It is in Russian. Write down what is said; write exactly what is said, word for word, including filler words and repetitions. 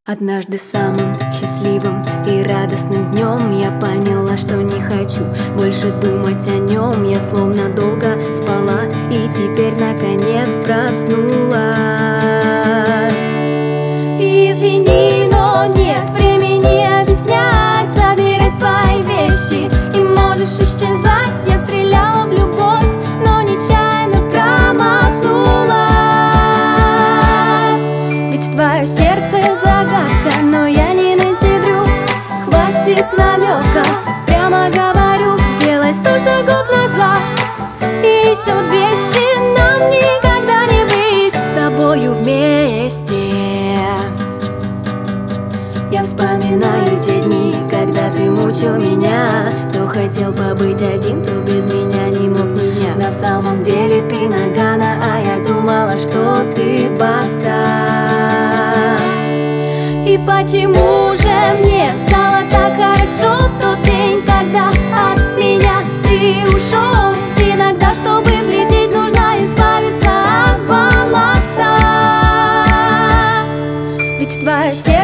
Однажды самым счастливым и радостным днем я поняла, что не хочу больше думать о нем. Я словно долго спала и теперь наконец проснулась. Извини, но нет времени объяснять. Забирай свои вещи и можешь исчезать. Я стреляла в любовь, но нечаянно промахнулась. Ведь твое сердце загадка, но я не Нэнси Дрю. Хватит намеков, прямо говорю. Сделай сто шагов назад и еще двести. Нам никогда не быть с тобою вместе. Я вспоминаю те дни, когда ты мучил меня. То хотел побыть один, то без меня не мог ни дня. На самом деле ты Нагано, а я думала, что ты Баста. И почему же мне стало так хорошо в тот день, когда от меня ты ушел? Иногда, чтобы взлететь, нужно избавиться от балласта. Ведь твое сердце